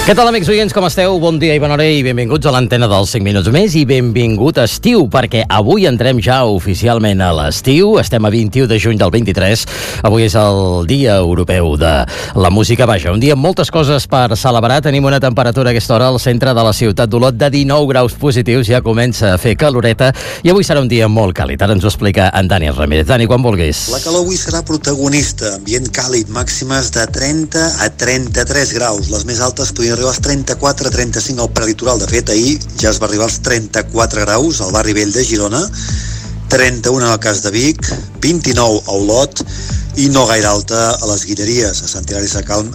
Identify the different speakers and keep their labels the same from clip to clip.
Speaker 1: Què tal, amics oients, com esteu? Bon dia i bona hora i benvinguts a l'antena dels 5 minuts més i benvingut a estiu, perquè avui entrem ja oficialment a l'estiu. Estem a 21 de juny del 23. Avui és el Dia Europeu de la Música. Vaja, un dia amb moltes coses per celebrar. Tenim una temperatura a aquesta hora al centre de la ciutat d'Olot de 19 graus positius. Ja comença a fer caloreta i avui serà un dia molt càlid. Ara ens ho explica en Dani Ramírez. Dani, quan vulguis.
Speaker 2: La calor avui serà protagonista. Ambient càlid, màximes de 30 a 33 graus. Les més altes podrien arribar als 34-35 al prelitoral. De fet, ahir ja es va arribar als 34 graus al barri vell de Girona, 31 en el cas de Vic, 29 a Olot i no gaire alta a les Guilleries, a Sant Hilari Sacalm,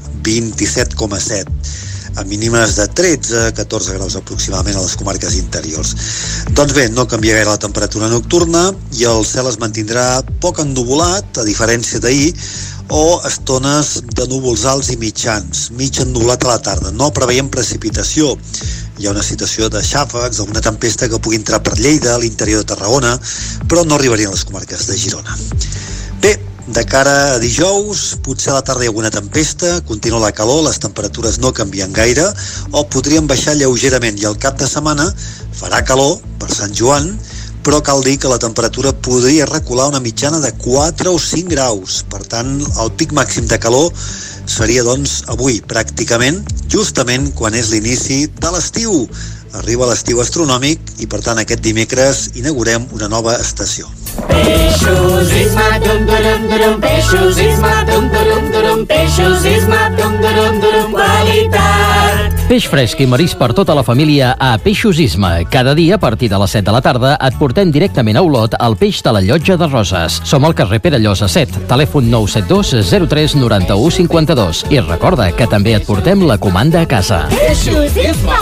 Speaker 2: 27,7. A mínimes de 13-14 graus aproximadament a les comarques interiors. Doncs bé, no canvia gaire la temperatura nocturna i el cel es mantindrà poc ennuvolat, a diferència d'ahir, o estones de núvols alts i mitjans, mig ennuvolat a la tarda. No preveiem precipitació. Hi ha una situació de xàfecs, alguna tempesta que pugui entrar per Lleida, a l'interior de Tarragona, però no arribarien a les comarques de Girona. Bé, de cara a dijous, potser a la tarda hi ha alguna tempesta, continua la calor, les temperatures no canvien gaire, o podrien baixar lleugerament, i al cap de setmana farà calor per Sant Joan, però cal dir que la temperatura podria recular una mitjana de 4 o 5 graus. Per tant, el pic màxim de calor seria, doncs, avui, pràcticament, justament quan és l'inici de l'estiu. Arriba l'estiu astronòmic i, per tant, aquest dimecres inaugurem una nova estació.
Speaker 3: Peixos Isma, dum durum durum, Peixos Isma, dum durum durum, Peixos Isma, dum durum durum, qualitat.
Speaker 1: Peix fresc i marís per tota la família a Peixos Isma. Cada dia, a partir de les 7 de la tarda, et portem directament a Olot el peix de la Llotja de Roses. Som al carrer Pere Llosa 7, telèfon 972 03 91 52. I recorda que també et portem la comanda a casa.
Speaker 3: Peixos Isma!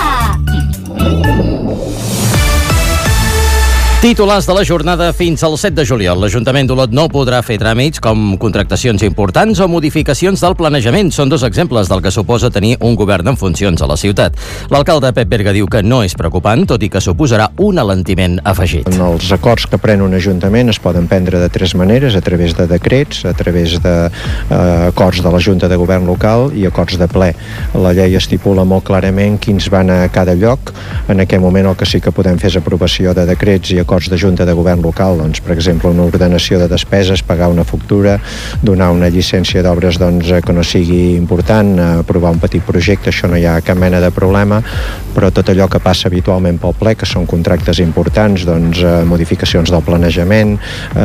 Speaker 1: Titulars de la jornada fins al 7 de juliol. L'Ajuntament d'Olot no podrà fer tràmits com contractacions importants o modificacions del planejament. Són dos exemples del que suposa tenir un govern en funcions a la ciutat. L'alcalde Pep Berga diu que no és preocupant, tot i que suposarà un alentiment afegit.
Speaker 4: Els acords que pren un ajuntament es poden prendre de tres maneres, a través de decrets, a través d'acords de la Junta de Govern local i acords de ple. La llei estipula molt clarament quins van a cada lloc. En aquest moment el que sí que podem fer és aprovació de decrets i acords de Junta de Govern local, doncs, per exemple, una ordenació de despeses, pagar una factura, donar una llicència d'obres que no sigui important, aprovar un petit projecte, això no hi ha cap mena de problema, però tot allò que passa habitualment pel ple, que són contractes importants, modificacions del planejament,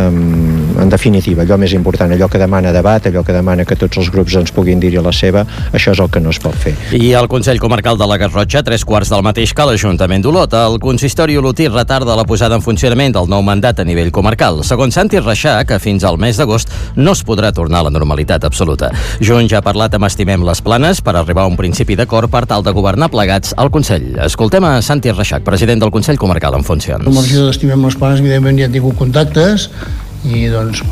Speaker 4: en definitiva, allò més important, allò que demana debat, allò que demana que tots els grups ens puguin dir-hi la seva, això és el que no es pot fer.
Speaker 1: I el Consell Comarcal de la Garrotxa, 3/4 del mateix que l'Ajuntament d'Olot. El consistori olotí retarda la posada en funcionament del nou mandat a nivell comarcal. Segons Santi Reixà, que fins al mes d'agost no es podrà tornar a la normalitat absoluta. Junts ja ha parlat amb Estimem les Planes per arribar a un principi d'acord per tal de governar plegats al Consell. Escoltem a Santi Reixà, president del Consell Comarcal en funcions.
Speaker 5: Amb el regidor d'Estimem les Planes, evidentment, ja han tingut contactes i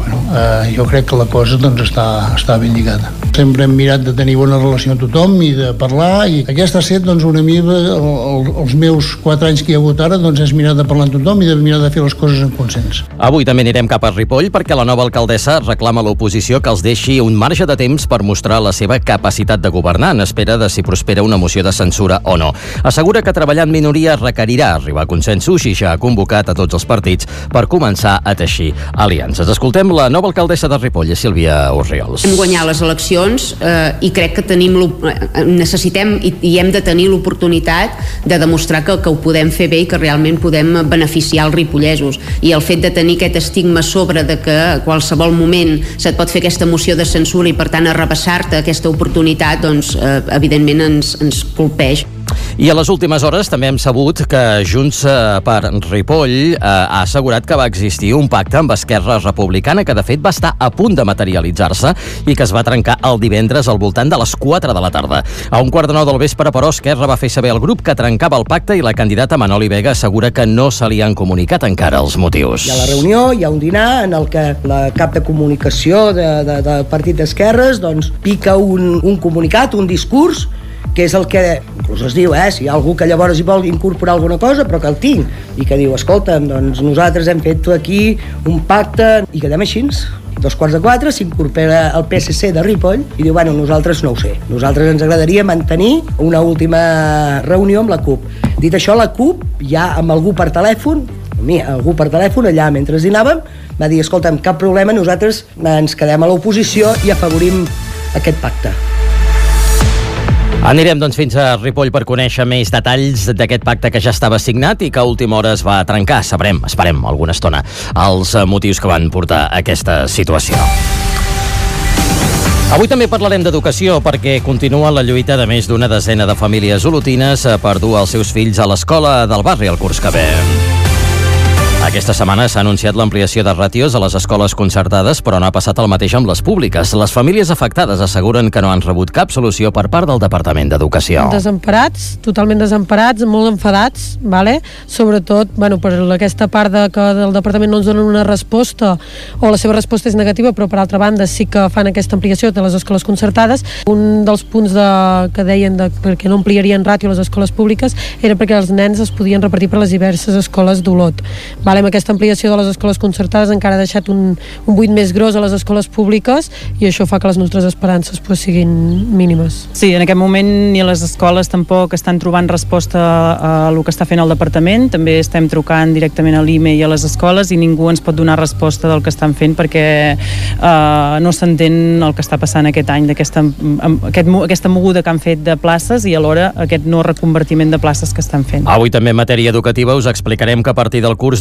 Speaker 5: jo crec que la cosa està ben lligada. Sempre hem mirat de tenir bona relació amb tothom i de parlar, i aquesta ha estat una mica els meus 4 anys que hi ha hagut ara, és mirar de parlar amb tothom i de mirar de fer les coses en consens.
Speaker 1: Avui també anirem cap a Ripoll perquè la nova alcaldessa reclama a l'oposició que els deixi un marge de temps per mostrar la seva capacitat de governar en espera de si prospera una moció de censura o no. Assegura que treballar en minoria requerirà arribar a consensos i ja ha convocat a tots els partits per començar a teixir aliances. Escoltem la nova alcaldessa de Ripoll, Sílvia Orriols.
Speaker 6: Hem guanyat les eleccions i crec que necessitem i hem de tenir l'oportunitat de demostrar que ho podem fer bé i que realment podem beneficiar els ripollesos. I el fet de tenir aquest estigma a sobre de que a qualsevol moment se't pot fer aquesta moció de censura i per tant arrabassar-te aquesta oportunitat, evidentment ens colpeix.
Speaker 1: I a les últimes hores també hem sabut que Junts per Ripoll ha assegurat que va existir un pacte amb Esquerra Republicana que de fet va estar a punt de materialitzar-se i que es va trencar el divendres al voltant de les 4 de la tarda. A 1:45 del vespre, però, Esquerra va fer saber al grup que trencava el pacte i la candidata Manoli Vega assegura que no se li han comunicat encara els motius.
Speaker 7: Hi ha la reunió, hi ha un dinar en el que la cap de comunicació del Partit d'Esquerres pica un comunicat, un discurs, que és el que inclús es diu, si hi ha algú que llavors hi vol incorporar alguna cosa, però que el tinc, i que diu, escolta'm, nosaltres hem fet aquí un pacte i quedem així. 3:45, s'incorpora el PSC de Ripoll i diu, bueno, nosaltres no ho sé, nosaltres ens agradaria mantenir una última reunió amb la CUP. Dit això, la CUP, ja amb algú per telèfon, allà mentre dinàvem, va dir, escolta'm, cap problema, nosaltres ens quedem a l'oposició i afavorim aquest pacte.
Speaker 1: Anirem doncs fins a Ripoll per conèixer més detalls d'aquest pacte que ja estava signat i que a última hora es va trencar. Esperem alguna estona els motius que van portar a aquesta situació. Avui també parlarem d'educació perquè continua la lluita de més d'una desena de famílies olotines per dur els seus fills a l'escola del barri el curs que ve. Aquesta setmana s'ha anunciat l'ampliació de ràtios a les escoles concertades, però no ha passat el mateix amb les públiques. Les famílies afectades asseguren que no han rebut cap solució per part del Departament d'Educació.
Speaker 8: Desemparats, totalment desemparats, molt enfadats, vale? Sobretot per aquesta part de que del Departament no ens donen una resposta, o la seva resposta és negativa, però per altra banda sí que fan aquesta ampliació de les escoles concertades. Un dels punts que deien perquè no ampliarien ràtio a les escoles públiques era perquè els nens es podien repartir per les diverses escoles d'Olot. Amb aquesta ampliació de les escoles concertades encara ha deixat un buit més gros a les escoles públiques i això fa que les nostres esperances siguin mínimes.
Speaker 9: Sí, en aquest moment ni les escoles tampoc estan trobant resposta a el que està fent el Departament. També estem trucant directament a l'IME i a les escoles i ningú ens pot donar resposta del que estan fent perquè no s'entén el que està passant aquest any, aquesta moguda que han fet de places i alhora aquest no reconvertiment de places que estan fent.
Speaker 1: Avui també en matèria educativa us explicarem que a partir del curs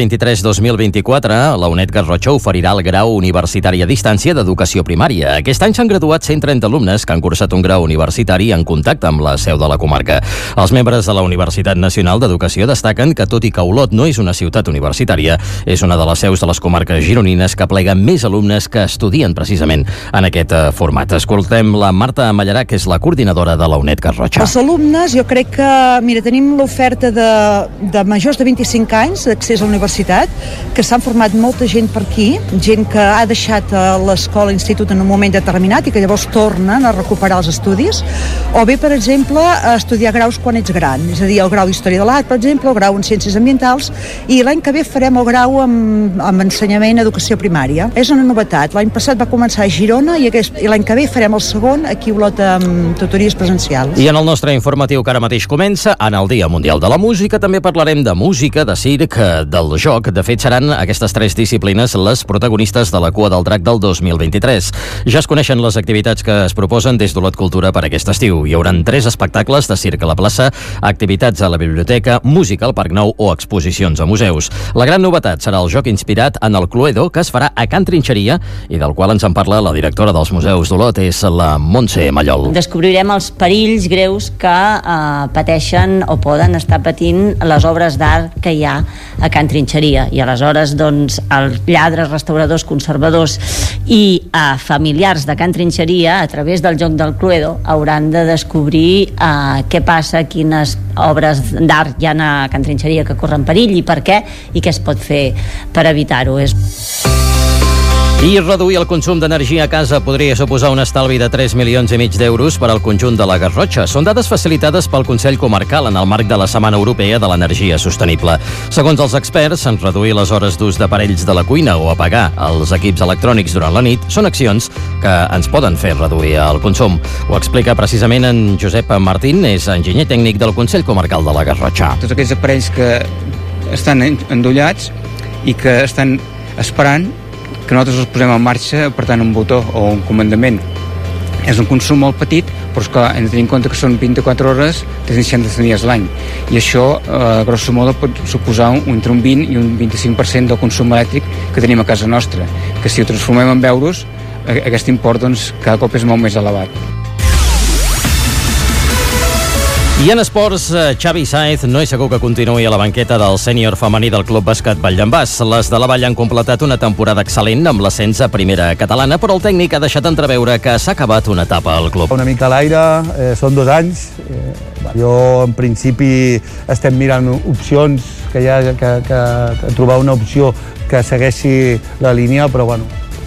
Speaker 1: 2023-2024 la UNED Garrotxa oferirà el grau universitari a distància d'educació primària. Aquest any s'han graduat 130 alumnes que han cursat un grau universitari en contacte amb la seu de la comarca. Els membres de la Universitat Nacional d'Educació destaquen que tot i que Olot no és una ciutat universitària, és una de les seus de les comarques gironines que aplega més alumnes que estudien precisament en aquest format. Escoltem la Marta Mallarà, que és la coordinadora de la UNED Garrotxa.
Speaker 10: Els alumnes, jo crec que, tenim l'oferta de majors de 25 anys d'accés a la universitat, que s'han format molta gent per aquí, gent que ha deixat l'escola, l'institut en un moment determinat i que llavors tornen a recuperar els estudis, o bé, per exemple, a estudiar graus quan ets gran, és a dir, el grau d'Història de l'Art, per exemple, el grau en Ciències Ambientals, i l'any que ve farem el grau amb ensenyament en educació primària. És una novetat. L'any passat va començar a Girona i l'any que ve farem el segon aquí a Olot amb tutories presencials.
Speaker 1: I en el nostre informatiu que ara mateix comença, en el Dia Mundial de la Música, també parlarem de música, de circ, del joc. De fet, seran aquestes tres disciplines les protagonistes de la Cua del Drac del 2023. Ja es coneixen les activitats que es proposen des d'Olot Cultura per aquest estiu. Hi haurà 3 espectacles de circ a la plaça, activitats a la biblioteca, música al Parc Nou o exposicions a museus. La gran novetat serà el joc inspirat en el Cluedo, que es farà a Can Trinxeria i del qual ens en parla la directora dels museus d'Olot, és la Montse Mallol.
Speaker 11: Descobrirem els perills greus que pateixen o poden estar patint les obres d'art que hi ha a Can Trinxeria, i aleshores els lladres, restauradors, conservadors i familiars de Can Trinxeria, a través del joc del Cluedo, hauran de descobrir què passa, quines obres d'art hi ha a Can Trinxeria que corren perill i per què, i què es pot fer per evitar-ho. I reduir el consum d'energia a casa podria suposar un estalvi de 3,5 milions d'euros per al conjunt de la Garrotxa. Són dades facilitades pel Consell Comarcal en el marc de la Setmana Europea de l'Energia Sostenible. Segons els experts, reduir les hores d'ús d'aparells de la cuina o apagar els equips electrònics durant la nit són accions que ens poden fer reduir el consum. Ho explica precisament en Josep Martín, és enginyer tècnic del Consell Comarcal de la Garrotxa.
Speaker 12: Tots aquells aparells que estan endollats i que estan esperant que nosaltres els posem en marxa apretant un botó o un comandament. És un consum molt petit, però esclar, hem de tenir en compte que són 24 hores, 360 dies l'any. I això, grosso modo, pot suposar entre un 20 i un 25% del consum elèctric que tenim a casa nostra, que si ho transformem en euros, aquest import cada cop és molt més elevat.
Speaker 1: I en esports, Xavi Sáez no és segur que continuï a la banqueta del sènior femení del Club Bàsquet Valldambàs. Les de la Vall han completat una temporada excel·lent amb l'ascens a primera catalana, però el tècnic ha deixat entreveure que s'ha acabat una etapa al club.
Speaker 13: Una mica a l'aire, són 2 anys. Jo, en principi, estem mirant opcions, que trobar una opció que segueixi la línia, però bueno,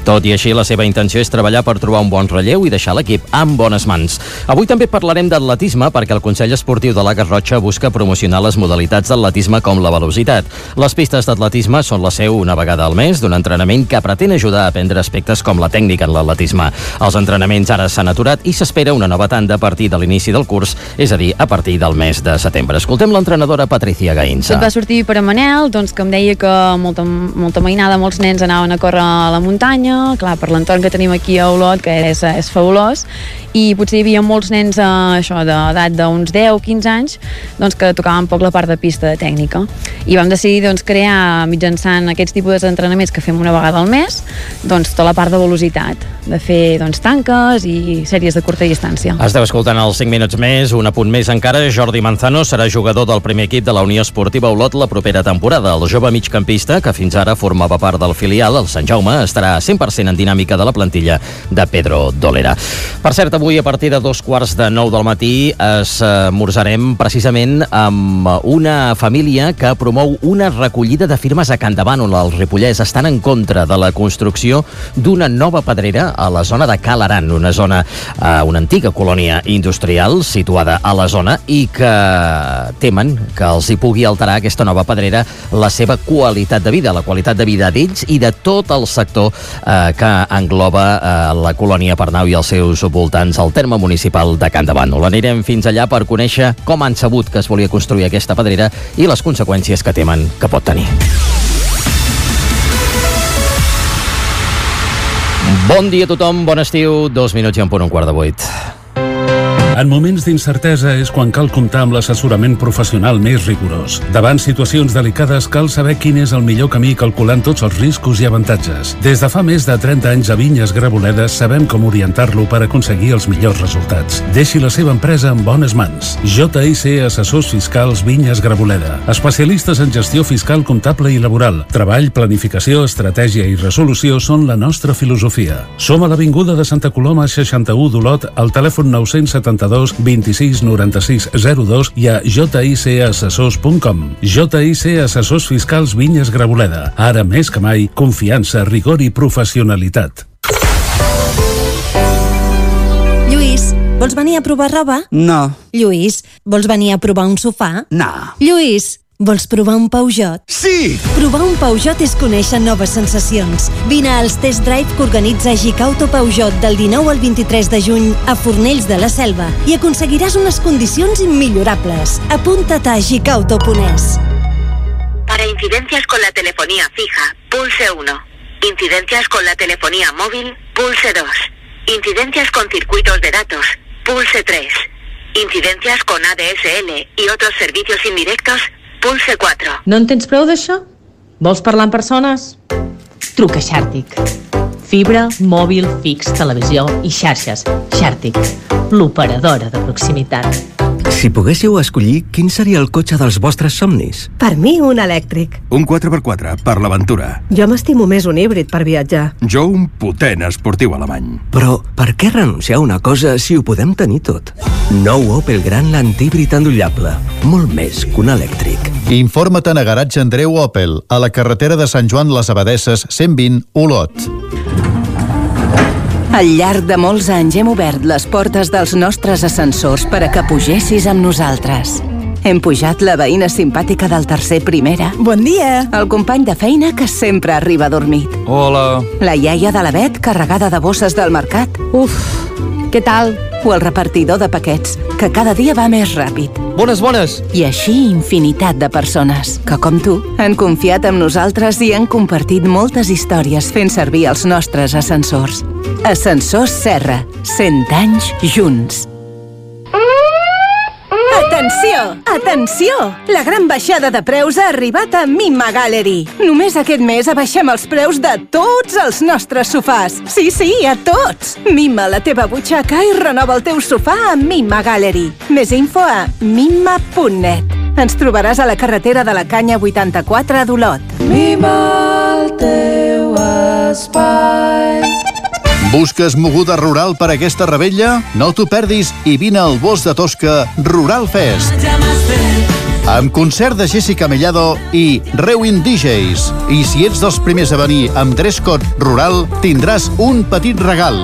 Speaker 1: Tot i així, la seva intenció és treballar per trobar un bon relleu i deixar l'equip en bones mans. Avui també parlarem d'atletisme perquè el Consell Esportiu de la Garrotxa busca promocionar les modalitats d'atletisme com la velocitat. Les pistes d'atletisme són la seu una vegada al mes d'un entrenament que pretén ajudar a aprendre aspectes com la tècnica en l'atletisme. Els entrenaments ara s'han aturat i s'espera una nova tanda a partir de l'inici del curs, és a dir, a partir del mes de setembre. Escoltem l'entrenadora Patricia Gainza.
Speaker 14: Tot va sortir per a Manel, doncs, que em deia que molta mainada, molts nens anaven a córrer a la muntanya, clar, per l'entorn que tenim aquí a Olot, que és fabulós, i potser hi havia molts nens d'edat d'uns 10-15 anys doncs, que tocaven poc la part de pista de tècnica. I vam decidir doncs, crear, mitjançant aquests tipus d'entrenaments que fem una vegada al mes, doncs, tota la part de velocitat, de fer doncs, tanques i sèries de curta distància.
Speaker 1: Esteu escoltant els 5 minuts més, un apunt més encara. Jordi Manzano serà jugador del primer equip de la Unió Esportiva Olot la propera temporada. El jove migcampista, que fins ara formava part del filial, el Sant Jaume, estarà 100% en dinàmica de la plantilla de Pedro Dolera. Per cert, avui a partir de 8:45 del matí esmorzarem precisament amb una família que promou una recollida de firmes a Can Davant, on els ripollès estan en contra de la construcció d'una nova pedrera a la zona de Cal Aran, una antiga colònia industrial situada a la zona i que temen que els hi pugui alterar aquesta nova pedrera la seva qualitat de vida, la qualitat de vida d'ells i de tot el sector que engloba la colònia Pernau i els seus voltants al terme municipal de Can Davant. Anirem fins allà per conèixer com han sabut que es volia construir aquesta pedrera i les conseqüències que temen que pot tenir. Bon dia a tothom, bon estiu, 2 minuts i en punt, 7:15.
Speaker 15: En moments d'incertesa és quan cal comptar amb l'assessorament professional més rigorós. Davant situacions delicades cal saber quin és el millor camí calculant tots els riscos i avantatges. Des de fa més de 30 anys a Vinyes Graboledes sabem com orientar-lo per aconseguir els millors resultats. Deixi la seva empresa en bones mans. JIC Assessors Fiscals Vinyes Graboleda. Especialistes en gestió fiscal, comptable i laboral. Treball, planificació, estratègia i resolució són la nostra filosofia. Som a l'Avinguda de Santa Coloma 61 d'Olot, al telèfon 972 26 96 02 i a jicassessors.com. JIC Assessors Fiscals Vinyes Graboleda. Ara més que mai, confiança, rigor i professionalitat.
Speaker 16: Lluís, vols venir a provar roba?
Speaker 17: No.
Speaker 16: Lluís, vols venir a provar un sofà?
Speaker 17: No.
Speaker 16: Lluís, vols provar un Peugeot?
Speaker 17: Sí!
Speaker 16: Provar un Peugeot és conèixer noves sensacions. Vine als test drive que organitza Gicauto Peugeot del 19 al 23 de juny a Fornells de la Selva i aconseguiràs unes condicions immillorables. Apunta't a gicauto.es.
Speaker 18: Para incidencias con la telefonía fija, pulse 1. Incidencias con la telefonía móvil, pulse 2. Incidencias con circuitos de datos, pulse 3. Incidencias con ADSL y otros servicios indirectos, pulse 4.
Speaker 19: No en tens prou d'això? Vols parlar amb persones? Truca a Xàrtic. Fibra, mòbil, fix, televisió i xarxes. Xàrtic, l'operadora de proximitat.
Speaker 20: Si poguéssiu escollir, quin seria el cotxe dels vostres somnis?
Speaker 21: Per mi, un elèctric.
Speaker 20: Un 4x4 per l'aventura.
Speaker 21: Jo m'estimo més un híbrid per viatjar.
Speaker 20: Jo un potent esportiu alemany. Però per què renunciar a una cosa si ho podem tenir tot? Nou Opel Grandland híbrid endollable. Molt més que un elèctric.
Speaker 22: Informa't a Garatge Andreu Opel, a la carretera de Sant Joan les Abadesses, 120, Olot.
Speaker 23: Al llarg de molts anys hem obert les portes dels nostres ascensors per a que pugessis amb nosaltres. Hem pujat la veïna simpàtica del tercer primera.
Speaker 24: Bon dia!
Speaker 23: El company de feina que sempre arriba dormit.
Speaker 24: Hola!
Speaker 23: La iaia de la Bet carregada de bosses del mercat.
Speaker 24: Uf, què tal?
Speaker 23: O el repartidor de paquets, que cada dia va més ràpid.
Speaker 24: Bones, bones!
Speaker 23: I així infinitat de persones que, com tu, han confiat en nosaltres i han compartit moltes històries fent servir els nostres ascensors. Ascensors Serra, 100 anys junts. Atenció! Atenció! La gran baixada de preus ha arribat a Mimma Gallery. Només aquest mes abaixem els preus de tots els nostres sofàs. Sí, sí, a tots! Mimma la teva butxaca i renova el teu sofà a Mimma Gallery. Més info a mimma.net. Ens trobaràs a la carretera de la Canya 84 d'Olot.
Speaker 25: Mimma el teu espai.
Speaker 22: Busques moguda rural per aquesta revetlla? No t'ho perdis i vine al Bosc de Tosca Rural Fest. amb concert de Jessica Mellado i Rewin DJs. I si ets dels primers a venir amb dress code rural, tindràs un petit regal.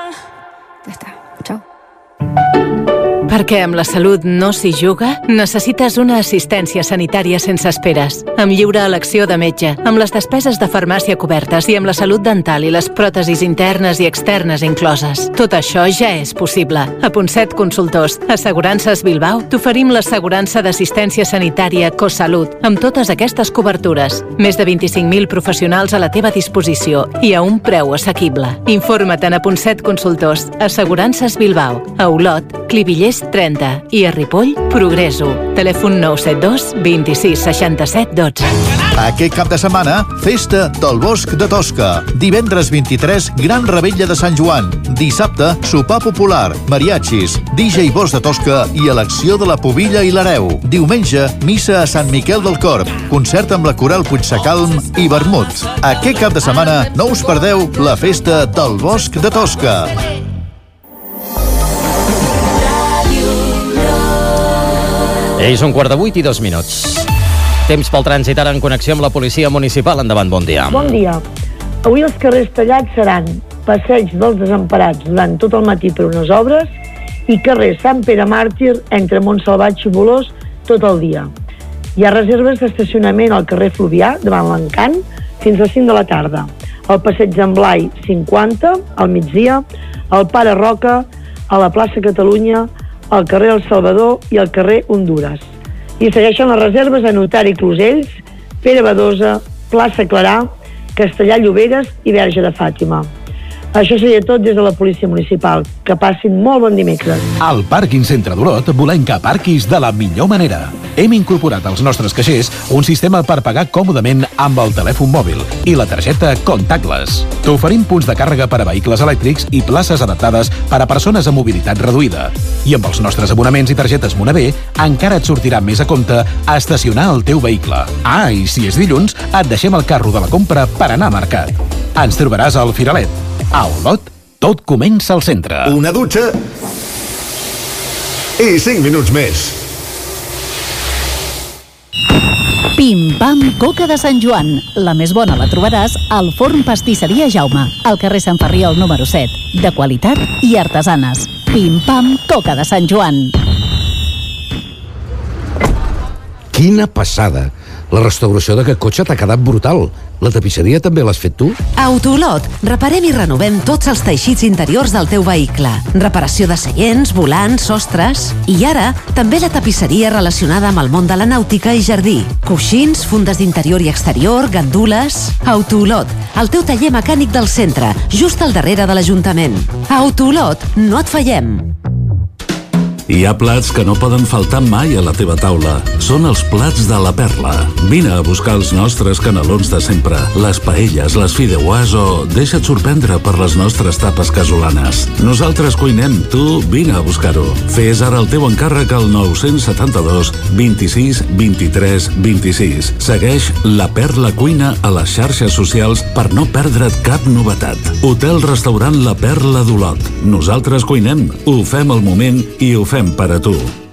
Speaker 23: Perquè amb la salut no s'hi juga, necessites una assistència sanitària sense esperes, amb lliure elecció de metge, amb les despeses de farmàcia cobertes i amb la salut dental i les pròtesis internes i externes incloses. Tot això ja és possible. A Ponset Consultors, Assegurances Bilbao, t'oferim l'assegurança d'assistència sanitària CoSalut, amb totes aquestes cobertures. Més de 25.000 professionals a la teva disposició i a un preu assequible. Informa't a Ponset Consultors, Assegurances Bilbao, a Olot, Clivillers 30 i a Ripoll, Progreso. Telèfon 972 26 67 12.
Speaker 22: Aquest cap de setmana, festa del Bosc de Tosca. Divendres 23, Gran Revetlla de Sant Joan. Dissabte, sopar popular, mariachis, DJ Bosc de Tosca i elecció de la Pubilla i l'Hereu. Diumenge, missa a Sant Miquel del Corb. Concert amb la Coral Puigsecalm i Vermut. Aquest cap de setmana, no us perdeu la festa del Bosc de Tosca.
Speaker 1: És 7:45. Temps pel trànsit ara en connexió amb la policia municipal. Endavant, bon dia.
Speaker 2: Bon dia. Avui els carrers tallats seran Passeig dels Desemparats durant tot el matí per unes obres i carrer Sant Pere Màrtir entre Montsalvatge i Bolós tot el dia. Hi ha reserves d'estacionament al carrer Fluvià davant l'Encant fins a 5 de la tarda. Al Passeig d'en Blai 50 al migdia, al Pare Roca, a la plaça Catalunya, al carrer El Salvador i al carrer Hondures. I segueixen les reserves a Notari Closells, Pere Badosa, plaça Clarà, Castellà Lloberes i Verge de Fàtima. Això seria tot des de la Policia Municipal. Que passin molt bon dimecres.
Speaker 3: Al Pàrquing Centre d'Olot volem que aparquis de la millor manera. Hem incorporat als nostres caixers un sistema per pagar còmodament amb el telèfon mòbil i la targeta contactless. T'oferim punts de càrrega per a vehicles elèctrics i places adaptades per a persones amb mobilitat reduïda. I amb els nostres abonaments i targetes Monavé encara et sortirà més a compte estacionar el teu vehicle. Ah, i si és dilluns, et deixem el carro de la compra per anar a mercat. Ens trobaràs al Firalet. A Olot, tot comença al centre.
Speaker 4: Una dutxa i 5 minuts més.
Speaker 5: Pim Pam Coca de Sant Joan. La més bona la trobaràs al Forn Pastisseria Jaume, al carrer Sant Ferriol número 7. De qualitat i artesanes. Pim Pam Coca de Sant Joan.
Speaker 17: Quina passada! La restauració d'aquest cotxe t'ha quedat brutal. La tapisseria també l'has fet tu?
Speaker 26: A Autolot, reparem i renovem tots els teixits interiors del teu vehicle. Reparació de seients, volants, sostres... I ara, també la tapisseria relacionada amb el món de la nàutica i jardí. Coixins, fundes d'interior i exterior, gandules... Autolot, el teu taller mecànic del centre, just al darrere de l'Ajuntament. A Autolot, no et fallem.
Speaker 15: Hi ha plats que no poden faltar mai a la teva taula. Són els plats de la Perla. Vine a buscar els nostres canelons de sempre, les paelles, les fideuàs o deixa't sorprendre per les nostres tapes casolanes. Nosaltres cuinem, tu vine a buscar-ho. Fes ara el teu encàrrec al 972 26 23 26. Segueix La Perla Cuina a les xarxes socials per no perdre't cap novetat. Hotel-restaurant La Perla d'Olot. Nosaltres cuinem, ho fem al moment i ho fem per a tu.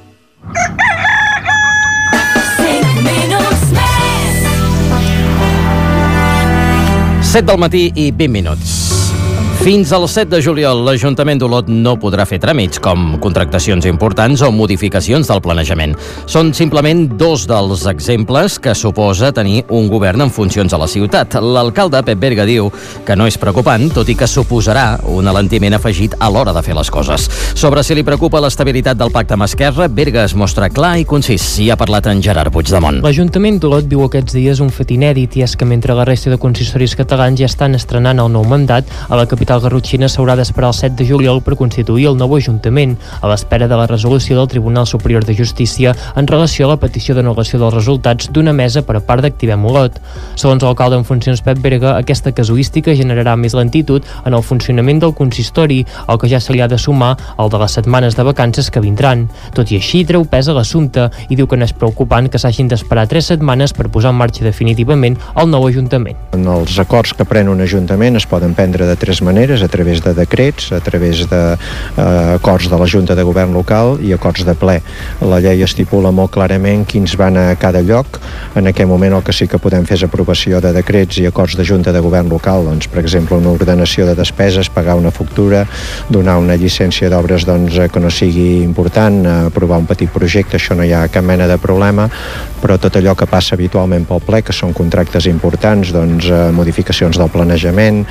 Speaker 1: 7 del matí i 20 minuts. Fins al 7 de juliol, l'Ajuntament d'Olot no podrà fer tràmits com contractacions importants o modificacions del planejament. Són simplement dos dels exemples que suposa tenir un govern en funcions a la ciutat. L'alcalde Pep Berga diu que no és preocupant, tot i que suposarà un alentiment afegit a l'hora de fer les coses. Sobre si li preocupa l'estabilitat del pacte amb Esquerra, Berga es mostra clar i concís. Hi ha parlat en Gerard Puigdemont.
Speaker 27: L'Ajuntament d'Olot viu aquests dies un fet inèdit, i és que mentre la resta de consistoris catalans ja estan estrenant el nou mandat, a la capital garrotxina s'haurà d'esperar el 7 de juliol per constituir el nou Ajuntament, a l'espera de la resolució del Tribunal Superior de Justícia en relació a la petició d'anul·lació dels resultats d'una mesa per part d'Activem Olot. Segons l'alcalde en funcions Pep Berga, aquesta casuística generarà més lentitud en el funcionament del consistori, al que ja se li ha de sumar el de les setmanes de vacances que vindran. Tot i així, treu pes a l'assumpte i diu que no és preocupant que s'hagin d'esperar 3 setmanes per posar en marxa definitivament el nou Ajuntament.
Speaker 28: En els acords que pren un Ajuntament es poden prendre de 3 maneres.
Speaker 4: maneres, a través de decrets, a través d'acords de la Junta de Govern local i acords de ple. La llei estipula molt clarament quins van a cada lloc. En aquest moment el que sí que podem fer és aprovació de decrets i acords de Junta de Govern local, doncs, per exemple, una ordenació de despeses, pagar una factura, donar una llicència d'obres que no sigui important, aprovar un petit projecte, això no hi ha cap mena de problema, però tot allò que passa habitualment pel ple, que són contractes importants, modificacions del planejament,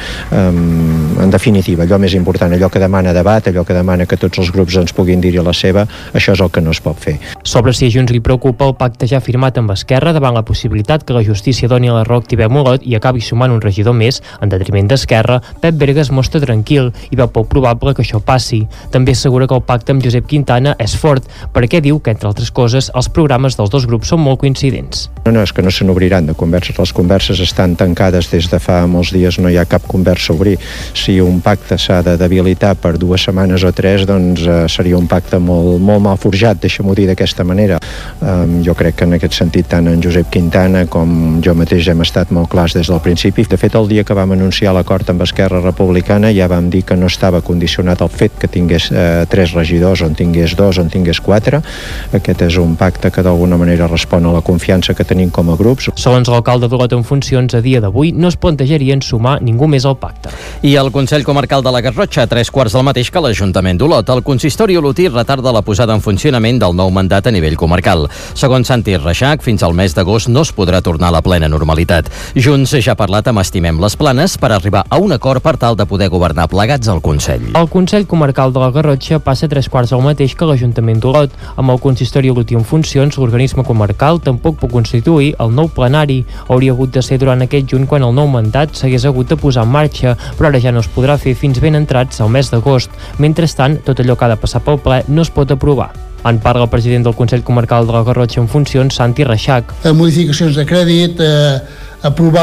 Speaker 4: en definitiva, allò més important, allò que demana debat, allò que demana que tots els grups ens puguin dir-hi la seva, això és el que no es pot fer.
Speaker 27: Sobre si a Junts li preocupa el pacte ja firmat amb Esquerra davant la possibilitat que la justícia doni la raó a Activem Olot i acabi sumant un regidor més, en detriment d'Esquerra, Pep Berga es mostra tranquil i veu poc probable que això passi. També assegura que el pacte amb Josep Quintana és fort, perquè diu que, entre altres coses, els programes dels dos grups són molt coincidents.
Speaker 4: No, és que no se n'obriran de converses. Les converses estan tancades des de fa molts dies, no hi ha cap conversa a obrir. Si un pacte s'ha de debilitar per 2 setmanes o 3, doncs seria un pacte molt mal forjat, deixa'm-ho dir d'aquesta manera. Jo crec que en aquest sentit tant en Josep Quintana com jo mateix hem estat molt clars des del principi. De fet, el dia que vam anunciar l'acord amb Esquerra Republicana ja vam dir que no estava condicionat al fet que tingués 3 regidors, on tingués 2, on tingués 4. Aquest és un pacte que d'alguna manera respon a la confiança que tenim com a grups.
Speaker 27: Segons l'alcalde d'Olot en funcions, a dia d'avui no es plantejarien sumar ningú més al pacte.
Speaker 1: I el Consell Comarcal de la Garrotxa, 3/4 del mateix que l'Ajuntament d'Olot. El consistori olotí retarda la posada en funcionament del nou mandat a nivell comarcal. Segons Santi Reixac, fins al mes d'agost no es podrà tornar a la plena normalitat. Junts ja ha parlat amb Estimem les Planes per arribar a un acord per tal de poder governar plegats al Consell.
Speaker 27: El Consell Comarcal de la Garrotxa passa 3/4 del mateix que l'Ajuntament d'Olot. Amb el consistori olotí en funcions, l'organisme comarcal tampoc pot constituir el nou plenari. Hauria hagut de ser durant aquest juny quan el nou mandat s'hagués hagut de posar en marxa, però ara ja no es podrà fer fins ben entrats al mes d'agost. Mentrestant, tot allò que ha de passar pel ple no es pot aprovar. En parla el president del Consell Comarcal de la Garrotxa en funcions, Santi Reixac.
Speaker 6: Modificacions de crèdit, aprovar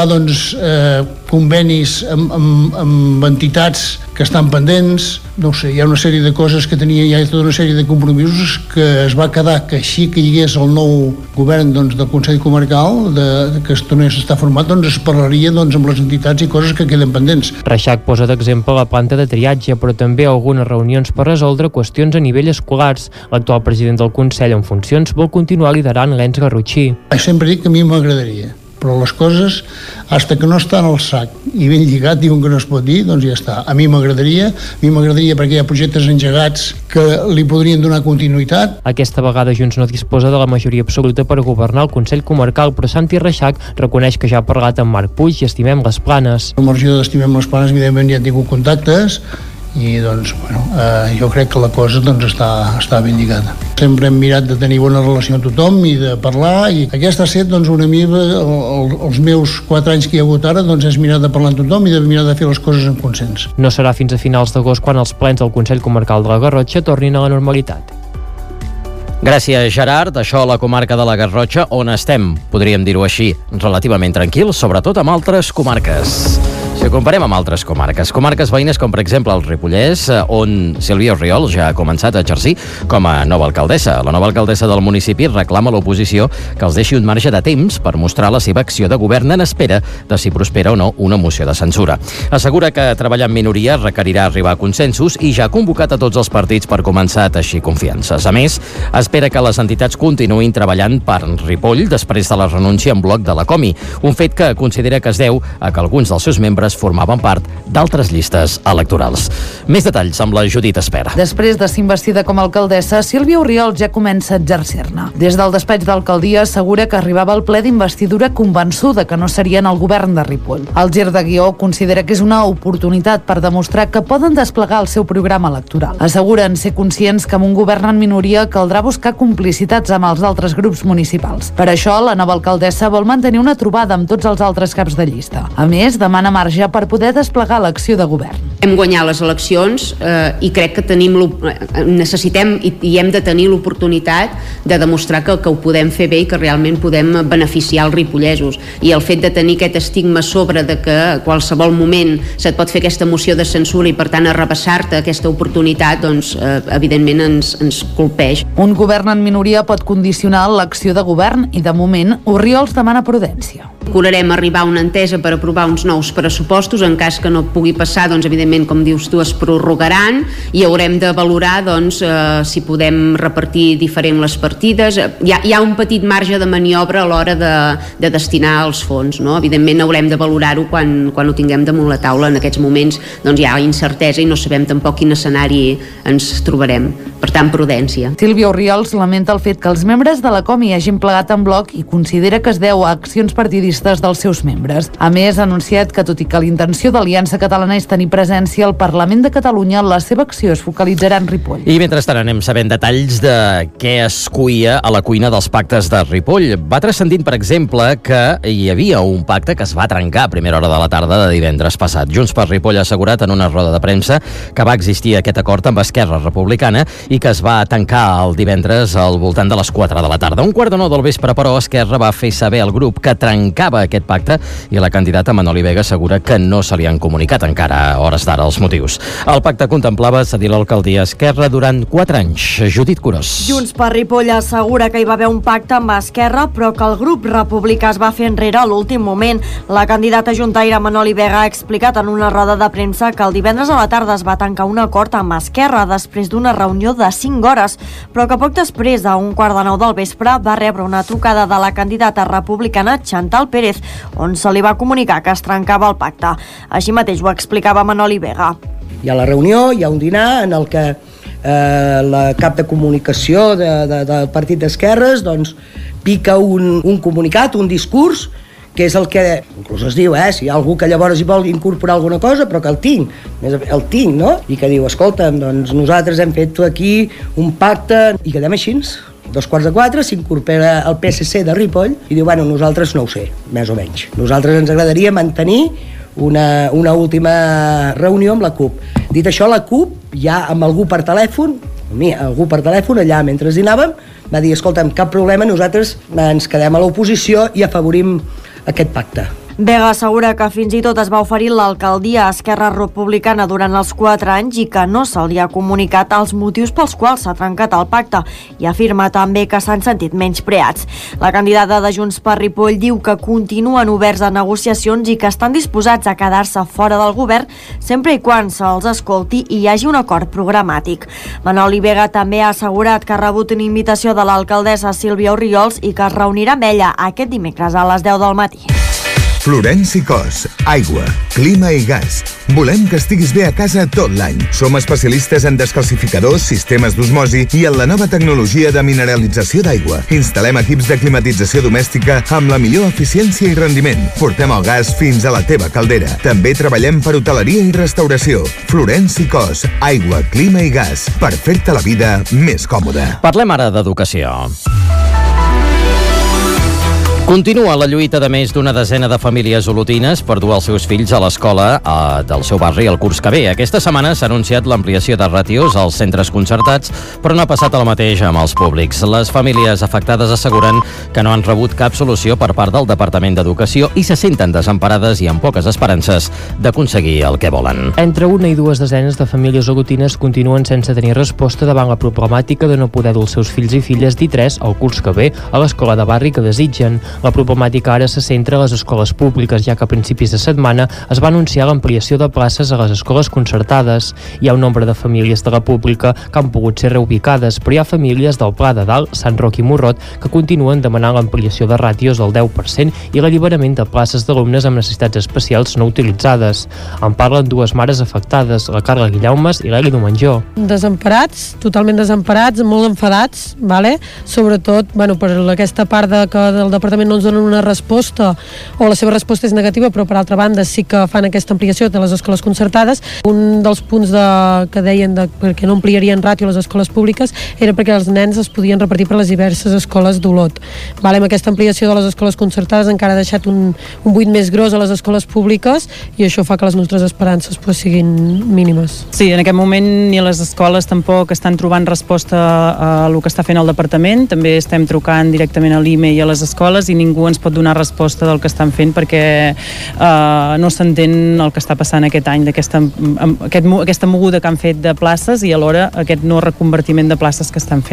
Speaker 6: convenis amb entitats que estan pendents, no sé, hi ha una sèrie de coses que tenia, hi ha tota una sèrie de compromisos que es va quedar que així que hi hagués el nou govern del Consell Comarcal que es tornés a estar format, es parlaria amb les entitats i coses que queden pendents.
Speaker 27: Reixac posa d'exemple la planta de triatge, però també algunes reunions per resoldre qüestions a nivell escolars. L'actual president del Consell en funcions vol continuar liderant l'ens garrotxí.
Speaker 6: Sempre dic que a mi m'agradaria, però les coses, hasta que no estan al sac i ben lligat, diuen que no es pot dir, doncs ja està. A mi m'agradaria perquè hi ha projectes engegats que li podrien donar continuïtat.
Speaker 27: Aquesta vegada Junts no disposa de la majoria absoluta per governar el Consell Comarcal, però Santi Reixac reconeix que ja ha parlat amb Marc Puig i Estimem les Planes.
Speaker 6: Amb el regidor d'Estimem les Planes, evidentment, ja han tingut contactes i jo crec que la cosa està ben lligada. Sempre hem mirat de tenir bona relació amb tothom i de parlar, i aquesta ha estat una mica els meus 4 anys que hi ha hagut ara, és mirar de parlar amb tothom i de mirar de fer les coses en consens.
Speaker 27: No serà fins a finals d'agost quan els plens del Consell Comarcal de la Garrotxa tornin a la normalitat.
Speaker 1: Gràcies, Gerard. Això a la comarca de la Garrotxa, on estem, podríem dir-ho així, relativament tranquils, sobretot amb altres comarques. Si ho comparem amb altres comarques veïnes com per exemple el Ripollès, on Sílvia Orriols ja ha començat a exercir com a nova alcaldessa. La nova alcaldessa del municipi reclama a l'oposició que els deixi un marge de temps per mostrar la seva acció de govern en espera de si prospera o no una moció de censura. Assegura que treballar en minoria requerirà arribar a consensos i ja ha convocat a tots els partits per començar a teixir confiances. A més, espera que les entitats continuïn treballant per Ripoll després de la renúncia en bloc de la Comi, un fet que considera que es deu a que alguns dels seus membres formaven part d'altres llistes electorals. Més detalls amb la Judit Espera.
Speaker 7: Després de ser investida com a alcaldessa, Sílvia Orriols ja comença a exercir-ne. Des del despatx d'alcaldia assegura que arribava al ple d'investidura convençuda que no serien el govern de Ripoll. El gir de guió considera que és una oportunitat per demostrar que poden desplegar el seu programa electoral. Asseguren ser conscients que amb un govern en minoria caldrà buscar complicitats amb els altres grups municipals. Per això, la nova alcaldessa vol mantenir una trobada amb tots els altres caps de llista. A més, demana marge per poder desplegar l'acció de govern.
Speaker 8: Hem guanyat les eleccions i crec que necessitem i hem de tenir l'oportunitat de demostrar que ho podem fer bé i que realment podem beneficiar els ripollesos. I el fet de tenir aquest estigma sobre de que a qualsevol moment se't pot fer aquesta moció de censura i per tant arrabassar-te aquesta oportunitat, doncs evidentment ens colpeix.
Speaker 7: Un govern en minoria pot condicionar l'acció de govern i de moment Orriols demana prudència.
Speaker 8: Procurarem arribar a una entesa per aprovar uns nous pressupostos. En cas que no pugui passar, doncs, evidentment, com dius tu, es prorrogaran i haurem de valorar doncs, si podem repartir diferent les partides. Hi ha un petit marge de maniobra a l'hora de destinar els fons, no? Evidentment haurem de valorar-ho quan ho tinguem damunt la taula. En aquests moments doncs, hi ha incertesa i no sabem tampoc quin escenari ens trobarem. Per tant, prudència.
Speaker 7: Sílvia Orriols lamenta el fet que els membres de la COMI hagin plegat en bloc i considera que es deu a accions partidistes dels seus membres. A més, ha anunciat que, tot i que l'intenció d'Aliança Catalana és tenir presència al Parlament de Catalunya, la seva acció es focalitzarà en Ripoll.
Speaker 1: I mentrestant anem sabent detalls de què es cuia a la cuina dels pactes de Ripoll. Va transcendint, per exemple, que hi havia un pacte que es va trencar a primera hora de la tarda de divendres passat. Junts per Ripoll ha assegurat en una roda de premsa que va existir aquest acord amb Esquerra Republicana i que es va tancar el divendres al voltant de les 4 de la tarda. Un quart de 9 del vespre, però, Esquerra va fer saber al grup que trencava aquest pacte i la candidata Manoli Vega assegura que no se li han comunicat encara a hores d'ara els motius. El pacte contemplava cedir l'alcaldia a Esquerra durant 4 anys. Judit Curós.
Speaker 9: Junts per Ripoll assegura que hi va haver un pacte amb Esquerra, però que el grup republicà es va fer enrere a l'últim moment. La candidata juntaire Manoli Vega ha explicat en una roda de premsa que el divendres a la tarda es va tancar un acord amb Esquerra després d'una reunió de 5 hores, però que poc després, a un quart de 9 del vespre, va rebre una trucada de la candidata republicana Chantal Pérez, on se li va comunicar que es trencava el pacte. Així mateix ho explicava Manoli Vega.
Speaker 10: Hi ha la reunió, hi ha un dinar en el que la cap de comunicació del Partit d'Esquerres doncs, pica un comunicat, un discurs, que és el que inclús es diu, si hi ha algú que llavors hi vol incorporar alguna cosa, però que el tinc, no? I que diu, escolta'm, doncs nosaltres hem fet aquí un pacte i quedem així. 3:45 s'incorpora el PSC de Ripoll i diu, bueno, nosaltres no ho sé, més o menys. Nosaltres ens agradaria mantenir una última reunió amb la CUP. Dit això, la CUP, ja amb algú per telèfon, allà mentre dinàvem, va dir, escolta'm, cap problema, nosaltres ens quedem a l'oposició i afavorim aquest pacte.
Speaker 9: Vega assegura que fins i tot es va oferir l'alcaldia a Esquerra Republicana durant els 4 anys i que no se li ha comunicat els motius pels quals s'ha trencat el pacte i afirma també que s'han sentit menyspreats. La candidata de Junts per Ripoll diu que continuen oberts a negociacions i que estan disposats a quedar-se fora del govern sempre i quan se'ls escolti i hi hagi un acord programàtic. Manoli Vega també ha assegurat que ha rebut una invitació de l'alcaldessa Sílvia Orriols i que es reunirà amb ella aquest dimecres a les 10 del matí.
Speaker 11: Florenci Cos, aigua, clima i gas. Volem que estiguis bé a casa tot l'any. Som especialistes en descalcificadors, sistemes d'osmosi i en la nova tecnologia de mineralització d'aigua. Instal·lem equips de climatització domèstica amb la millor eficiència i rendiment. Portem el gas fins a la teva caldera. També treballem per hoteleria i restauració. Florenci Cos, aigua, clima i gas. Per fer-te la vida més còmoda.
Speaker 1: Parlem ara d'educació. Continua la lluita de més d'una desena de famílies olotines per dur els seus fills a l'escola del seu barri el curs que ve. Aquesta setmana s'ha anunciat l'ampliació de ràtios als centres concertats, però no ha passat el mateix amb els públics. Les famílies afectades asseguren que no han rebut cap solució per part del Departament d'Educació i se senten desemparades i amb poques esperances d'aconseguir el que volen.
Speaker 27: Entre 1 i 2 desenes de famílies olotines continuen sense tenir resposta davant la problemàtica de no poder dur els seus fills i filles d'I3 el curs que ve a l'escola de barri que desitgen. La problemàtica ara se centra a les escoles públiques, ja que a principis de setmana es va anunciar l'ampliació de places a les escoles concertades. Hi ha un nombre de famílies de la pública que han pogut ser reubicades, però hi ha famílies del Pla de Dalt, Sant Roc i Morrot que continuen demanant l'ampliació de ràtios al 10% i l'alliberament de places d'alumnes amb necessitats especials no utilitzades. En parlen dues mares afectades, la Carla Guillaumes i l'Eli Domenjó.
Speaker 12: Desemparats, totalment desemparats, molt enfadats, sobretot per aquesta part que del Departament no ens donen una resposta o la seva resposta és negativa, però per altra banda sí que fan aquesta ampliació de les escoles concertades. Un dels punts que deien perquè no ampliarien ràtio a les escoles públiques era perquè els nens es podien repartir per les diverses escoles d'Olot. Amb aquesta ampliació de les escoles concertades encara ha deixat un buit més gros a les escoles públiques i això fa que les nostres esperances siguin mínimes.
Speaker 13: Sí, en aquest moment ni les escoles tampoc estan trobant resposta a el que està fent el departament. També estem trucant directament a l'IME i a les escoles i ningú ens pot donar resposta del que estan fent perquè no s'entén el que està passant aquest any, aquesta moguda que han fet de places i alhora aquest no reconvertiment de places que estan fent.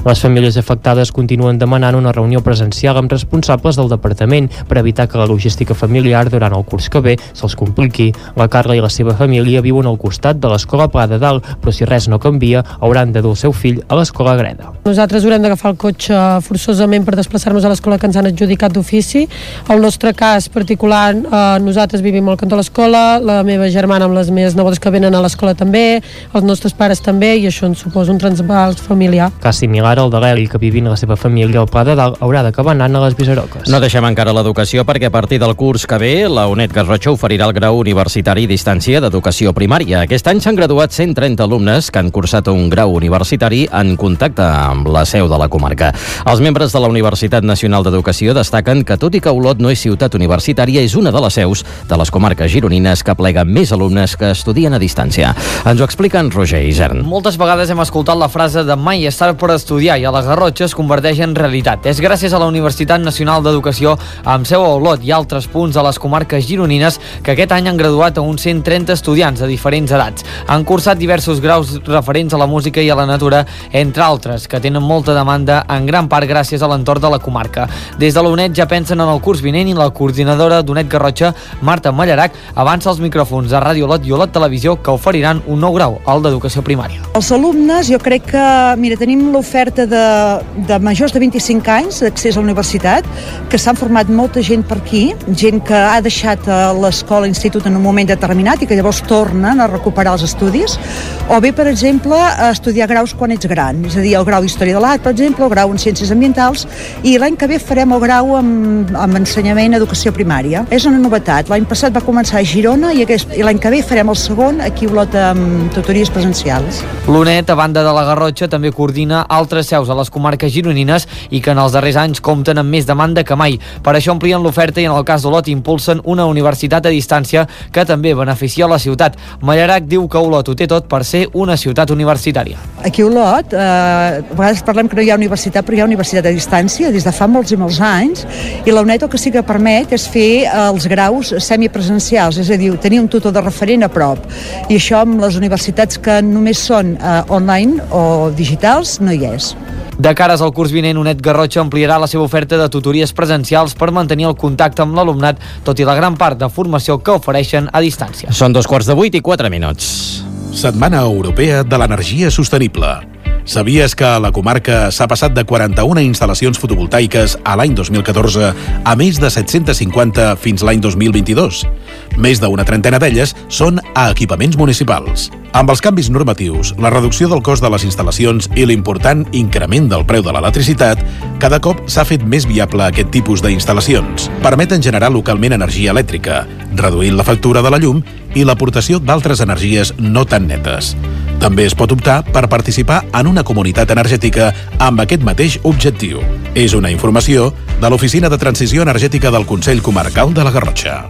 Speaker 27: Les famílies afectades continuen demanant una reunió presencial amb responsables del departament per evitar que la logística familiar durant el curs que ve se'ls compliqui. La Carla i la seva família viuen al costat de l'escola Pla de Dalt, però si res no canvia, hauran de dur el seu fill a l'escola Greda.
Speaker 12: Nosaltres haurem d'agafar el cotxe forçosament per desplaçar-nos a l'escola que ens han adjudicat d'ofici. El nostre cas particular, nosaltres vivim al cantó de l'escola, la meva germana amb les meves nebodes que venen a l'escola també, els nostres pares també, i això ens suposa un transbals familiar.
Speaker 27: Cas similar al de l'Eli, que vivint la seva família al Pla de Dalt haurà d'acabar anant a les Visaroques.
Speaker 1: No deixem encara l'educació perquè a partir del curs que ve la UNED Garrotxa oferirà el grau universitari a distància d'educació primària. Aquest any s'han graduat 130 alumnes que han cursat un grau universitari en contacte amb la seu de la comarca. Els membres de la Universitat Nacional d'Educació destaquen que tot i que Olot no és ciutat universitària, és una de les seus de les comarques gironines que plega més alumnes que estudien a distància. Ens ho explica en Roger Isern.
Speaker 14: Moltes vegades hem escoltat la frase de mai és tard per estudiar i a la Garrotxa es converteix en realitat. És gràcies a la Universitat Nacional d'Educació amb seu a Olot i altres punts de les comarques gironines que aquest any han graduat a uns 130 estudiants de diferents edats. Han cursat diversos graus referents a la música i a la natura, entre altres, que tenen molta demanda en gran part gràcies a l'entorn de la comarca. Des de la UNED ja pensen en el curs vinent i la coordinadora d'UNED Garrotxa, Marta Mallarac, avança els micròfons de Ràdio Olot i Olot Televisió que oferiran un nou grau, el d'Educació Primària.
Speaker 16: Els alumnes, jo crec que, mira, tenim l'oferta de majors de 25 anys d'accés a la universitat, que s'han format molta gent per aquí, gent que ha deixat l'escola, l'institut en un moment determinat i que llavors tornen a recuperar els estudis, o bé, per exemple, a estudiar graus quan ets gran, és a dir, el grau d'Història de l'Art, per exemple, el grau en Ciències Ambientals, i l'any que ve farem el grau en Ensenyament Educació Primària. És una novetat. L'any passat va començar a Girona i l'any que ve farem el segon aquí a Olot amb tutories presencials.
Speaker 14: L'UNED, a banda de la Garrotxa, també coordina altres seus a les comarques gironines i que en els darrers anys compten amb més demanda que mai. Per això amplien l'oferta i en el cas d'Olot impulsen una universitat a distància que també beneficia la ciutat. Mallarac diu que Olot ho té tot per ser una ciutat universitària.
Speaker 16: Aquí a Olot, a vegades parlem que no hi ha universitat, però hi ha universitat a distància des de fa molts i molts anys, i la UNED el que sí que permet és fer els graus semipresencials, és a dir, tenir un tutor de referent a prop. I això amb les universitats que només són online o digitals no hi és.
Speaker 14: De cares al curs vinent, UNED Garrotxa ampliarà la seva oferta de tutories presencials per mantenir el contacte amb l'alumnat, tot i la gran part de formació que ofereixen a distància.
Speaker 1: Són 2:08:04.
Speaker 3: Setmana Europea de l'Energia Sostenible. Sabies que a la comarca s'ha passat de 41 instal·lacions fotovoltaiques a l'any 2014 a més de 750 fins l'any 2022? Més d'una trentena d'elles són a equipaments municipals. Amb els canvis normatius, la reducció del cost de les instal·lacions i l'important increment del preu de l'electricitat, cada cop s'ha fet més viable aquest tipus d'instal·lacions. Permeten generar localment energia elèctrica, reduint la factura de la llum i l'aportació d'altres energies no tan netes. També es pot optar per participar en una comunitat energètica amb aquest mateix objectiu. És una informació de l'Oficina de Transició Energètica del Consell Comarcal de la Garrotxa.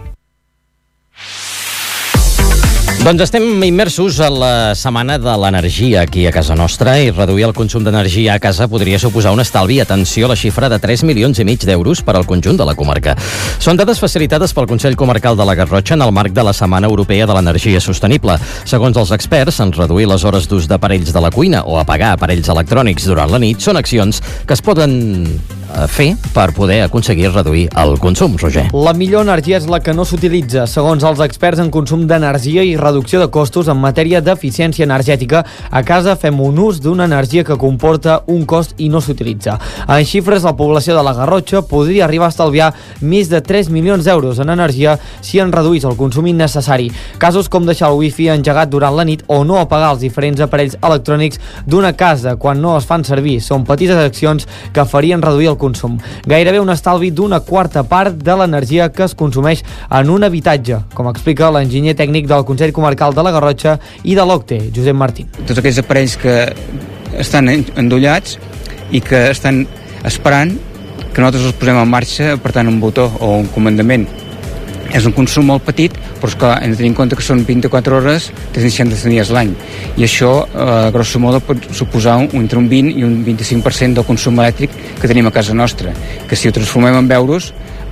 Speaker 1: Doncs estem immersos en la setmana de l'energia aquí a casa nostra i reduir el consum d'energia a casa podria suposar un estalvi. Atenció a la xifra de 3,5 milions d'euros per al conjunt de la comarca. Són dades facilitades pel Consell Comarcal de la Garrotxa en el marc de la Setmana Europea de l'Energia Sostenible. Segons els experts, en reduir les hores d'ús d'aparells de la cuina o apagar aparells electrònics durant la nit són accions que es poden fer per poder aconseguir reduir el consum, Roger.
Speaker 14: La millor energia és la que no s'utilitza. Segons els experts en consum d'energia i reducció de costos en matèria d'eficiència energètica, a casa fem un ús d'una energia que comporta un cost i no s'utilitza. En xifres, la població de la Garrotxa podria arribar a estalviar més de 3 milions d'euros en energia si en reduís el consum innecessari. Casos com deixar el wifi engegat durant la nit o no apagar els diferents aparells electrònics d'una casa quan no es fan servir són petites accions que farien reduir el consum. Gairebé un estalvi d'una quarta part de l'energia que es consumeix en un habitatge, com explica l'enginyer tècnic del Consell Comarcal de la Garrotxa i de l'OCTE, Josep Martín.
Speaker 18: Tots aquells aparells que estan endollats i que estan esperant que nosaltres els posem en marxa apretant un botó o un comandament. És un consum molt petit, però és clar, hem de tenir en compte que són 24 hores, 360 dies l'any. I això, grosso modo, pot suposar entre un 20 i un 25% del consum elèctric que tenim a casa nostra, que si ho transformem en euros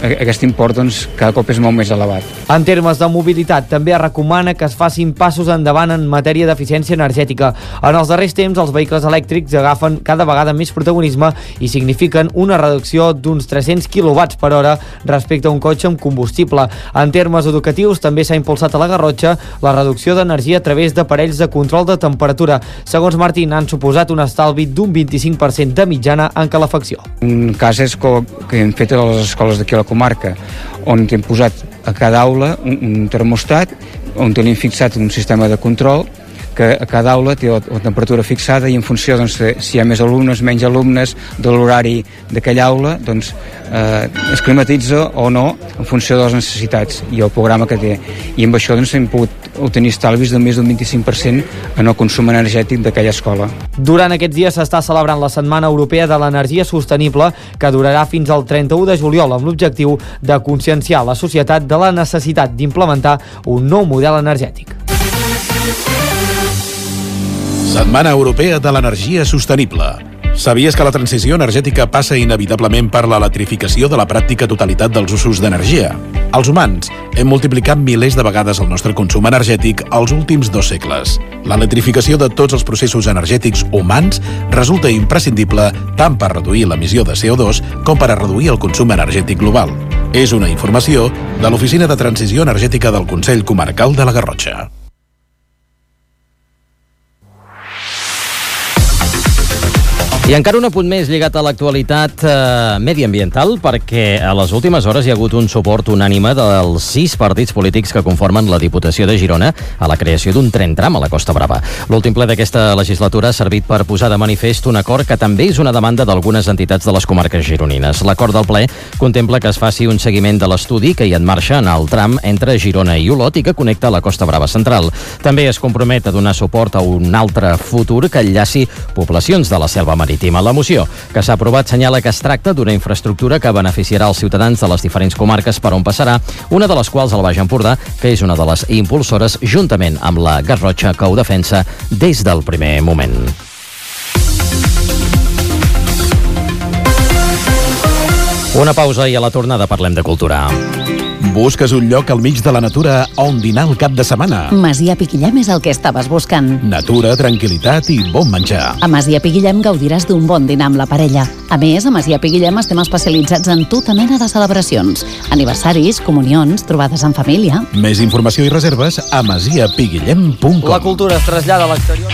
Speaker 18: aquest import doncs, cada cop és molt més elevat.
Speaker 14: En termes de mobilitat, també es recomana que es facin passos endavant en matèria d'eficiència energètica. En els darrers temps, els vehicles elèctrics agafen cada vegada més protagonisme i signifiquen una reducció d'uns 300 kW per hora respecte a un cotxe amb combustible. En termes educatius, també s'ha impulsat a la Garrotxa la reducció d'energia a través d'aparells de control de temperatura. Segons Martín, han suposat un estalvi d'un 25% de mitjana en calefacció.
Speaker 18: Un cas és que hem fet a les escoles d'aquí a la comarca, on hem posat a cada aula un termostat, on tenim fixat un sistema de control que a cada aula té la temperatura fixada i en funció si hi ha més alumnes, menys alumnes, de l'horari d'aquella aula, es climatitza o no en funció de les necessitats i el programa que té. I amb això hem pogut obtenir estalvis de més d'un 25% en el consum energètic d'aquella escola.
Speaker 14: Durant aquests dies s'està celebrant la Setmana Europea de l'Energia Sostenible, que durarà fins al 31 de juliol amb l'objectiu de conscienciar la societat de la necessitat d'implementar un nou model energètic.
Speaker 3: Setmana Europea de l'Energia Sostenible. Sabies que la transició energètica passa inevitablement per l'electrificació de la pràctica totalitat dels usos d'energia? Els humans hem multiplicat milers de vegades el nostre consum energètic els últims 2 segles. L'electrificació de tots els processos energètics humans resulta imprescindible tant per reduir l'emissió de CO2 com per a reduir el consum energètic global. És una informació de l'Oficina de Transició Energètica del Consell Comarcal de la Garrotxa.
Speaker 1: I encara un apunt més lligat a l'actualitat mediambiental, perquè a les últimes hores hi ha hagut un suport unànime dels 6 partits polítics que conformen la Diputació de Girona a la creació d'un tren tram a la Costa Brava. L'últim ple d'aquesta legislatura ha servit per posar de manifest un acord que també és una demanda d'algunes entitats de les comarques gironines. L'acord del ple contempla que es faci un seguiment de l'estudi que hi ha en marxa en el tram entre Girona i Olot i que connecta la Costa Brava central. També es compromet a donar suport a un altre futur que enllaci poblacions de la Selva Marítima. La moció que s'ha aprovat senyala que es tracta d'una infraestructura que beneficiarà els ciutadans de les diferents comarques per on passarà, una de les quals el Baix Empordà, que és una de les impulsores, juntament amb la Garrotxa, que ho defensa des del primer moment. Una pausa i a la tornada parlem de cultura.
Speaker 3: Busques un lloc al mig de la natura on dinar el cap de setmana?
Speaker 5: Masia Piquillem és el que estaves buscant.
Speaker 3: Natura, tranquil·litat i bon menjar.
Speaker 5: A Masia Piquillem gaudiràs d'un bon dinar amb la parella. A més, a Masia Piquillem estem especialitzats en tota mena de celebracions. Aniversaris, comunions, trobades en família.
Speaker 3: Més informació i reserves a masiapiguillem.com.
Speaker 14: La cultura es trasllada a l'exterior.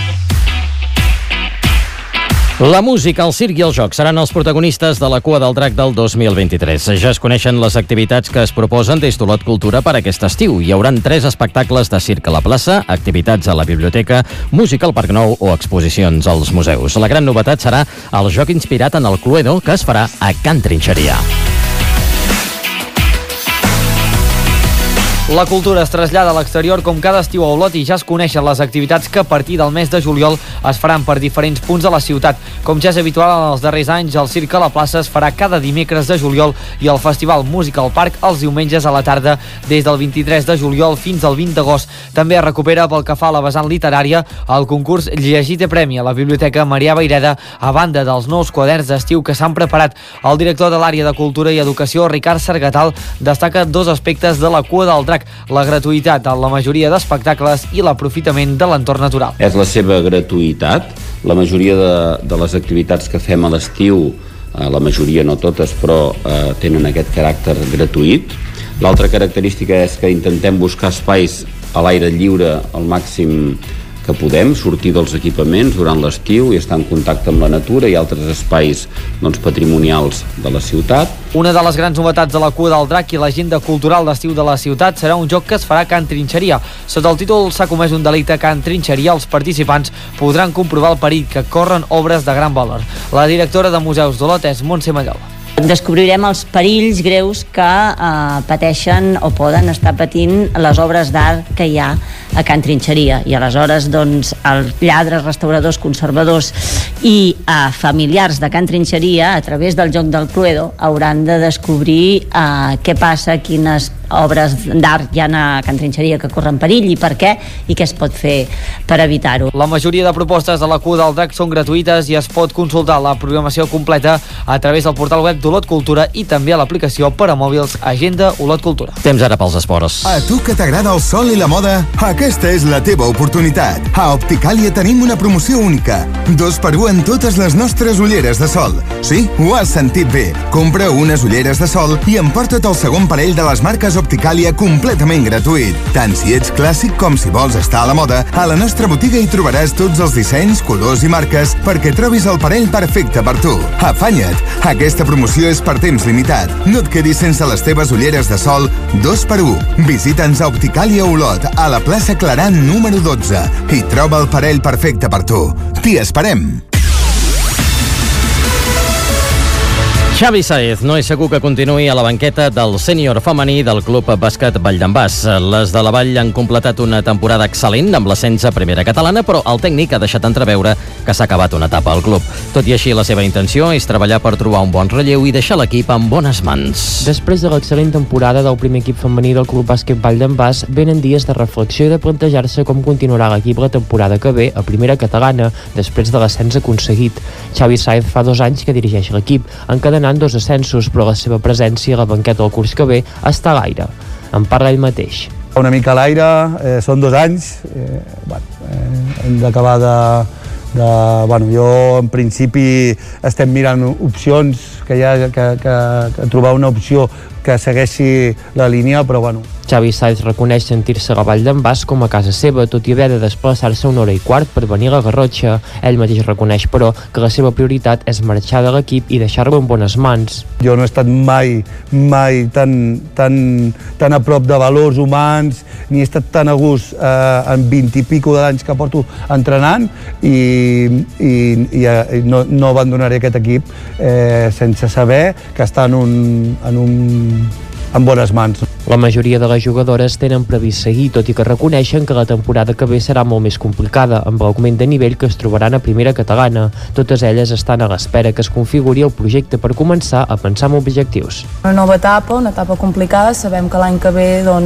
Speaker 1: La música, el circ i el joc seran els protagonistes de la Cua del Drac del 2023. Ja es coneixen les activitats que es proposen des d'Olot Cultura per aquest estiu. Hi hauran 3 espectacles de circ a la plaça, activitats a la biblioteca, música al Parc Nou o exposicions als museus. La gran novetat serà el joc inspirat en el Cluedo, que es farà a Can Trinxeria.
Speaker 14: La cultura es trasllada a l'exterior com cada estiu a Olot i ja es coneixen les activitats que a partir del mes de juliol es faran per diferents punts de la ciutat. Com ja és habitual en els darrers anys, el circ a la plaça es farà cada dimecres de juliol i el Festival Música al Parc els diumenges a la tarda des del 23 de juliol fins al 20 d'agost. També es recupera pel que fa a la vessant literària el concurs Llegir té premi a la Biblioteca Marià Vayreda a banda dels nous quaderns d'estiu que s'han preparat. El director de l'àrea de Cultura i Educació, Ricard Sargatal, destaca 2 aspectes de la Cua del Drac: la gratuïtat en la majoria d'espectacles i l'aprofitament de l'entorn natural.
Speaker 19: És la seva gratuïtat. La majoria de les activitats que fem a l'estiu, la majoria, no totes, però tenen aquest caràcter gratuït. L'altra característica és que intentem buscar espais a l'aire lliure al màxim que podem, sortir dels equipaments durant l'estiu i estar en contacte amb la natura i altres espais patrimonials de la ciutat.
Speaker 14: Una de les grans novetats de la Cua del Drac i l'agenda cultural d'estiu de la ciutat serà un joc que es farà a Can Trinxeria. Sota el títol S'ha comès un delicte a Can Trinxeria, els participants podran comprovar el perill que corren obres de gran valor. La directora de Museus d'Olot és Montse Mallol.
Speaker 20: Descobrirem els perills greus que pateixen o poden estar patint les obres d'art que hi ha a Can Trinxeria, i aleshores els lladres, restauradors, conservadors i familiars de Can Trinxeria, a través del joc del Cluedo, hauran de descobrir què passa, quines obres d'art hi ha a Can Trinxeria que corren perill i per què, i què es pot fer per evitar-ho.
Speaker 14: La majoria de propostes de la Cua del Drac són gratuïtes i es pot consultar la programació completa a través del portal web Olot Cultura i també a l'aplicació per a mòbils Agenda Olot Cultura.
Speaker 1: Temps ara pels esports.
Speaker 11: A tu que t'agrada el sol i la moda, aquesta és la teva oportunitat. A Opticàlia tenim una promoció única. 2x1 en totes les nostres ulleres de sol. Sí, ho has sentit bé. Compra unes ulleres de sol i emporta't el segon parell de les marques Opticàlia completament gratuït. Tant si ets clàssic com si vols estar a la moda, a la nostra botiga hi trobaràs tots els dissenys, colors i marques perquè trobis el parell perfecte per tu. Afanya't! Aquesta promoció és per temps limitat. No et quedis sense les teves ulleres de sol 2x1. Visita'ns a Opticàlia Olot, a la plaça Claran número 12 i troba el parell perfecte per tu. T'hi esperem!
Speaker 1: Xavi Sáez no és segur que continuï a la banqueta del sènior femení del Club Bàsquet Vall d'en Bas. Les de la Vall han completat una temporada excel·lent amb l'ascens a primera catalana, però el tècnic ha deixat entreveure que s'ha acabat una etapa al club. Tot i així, la seva intenció és treballar per trobar un bon relleu i deixar l'equip en bones mans.
Speaker 27: Després de l'excel·lent temporada del primer equip femení del Club Bàsquet Vall d'en Bas, venen dies de reflexió i de plantejar-se com continuarà l'equip la temporada que ve a primera catalana, després de l'ascens aconseguit. Xavi Sáez fa 2 anys que dirigeix l'equip, encadenant 2 ascensos, però la seva presència a la banqueta del curs que ve està a l'aire. En parla ell mateix.
Speaker 2: Una mica a l'aire, són 2 anys, hem d'acabar jo en principi estem mirant opcions, que trobar una opció que segueixi la línia, però
Speaker 27: Xavi Sáez reconeix sentir-se a la Vall d'en Bas com a casa seva, tot i haver de desplaçar-se 1 hora i quart per venir a la Garrotxa. Ell mateix reconeix, però, que la seva prioritat és marxar de l'equip i deixar-lo en bones mans.
Speaker 2: Jo no he estat mai tan a prop de valors humans, ni he estat tan a gust en 20 i pico d'anys que porto entrenant i no abandonaré aquest equip sense saber que està en bones mans.
Speaker 27: La majoria de les jugadores tenen previst seguir, tot i que reconeixen que la temporada que ve serà molt més complicada, amb l'augment de nivell que es trobaran a primera catalana. Totes elles estan a l'espera que es configuri el projecte per començar a pensar en objectius.
Speaker 17: Una nova etapa, una etapa complicada, sabem que l'any que ve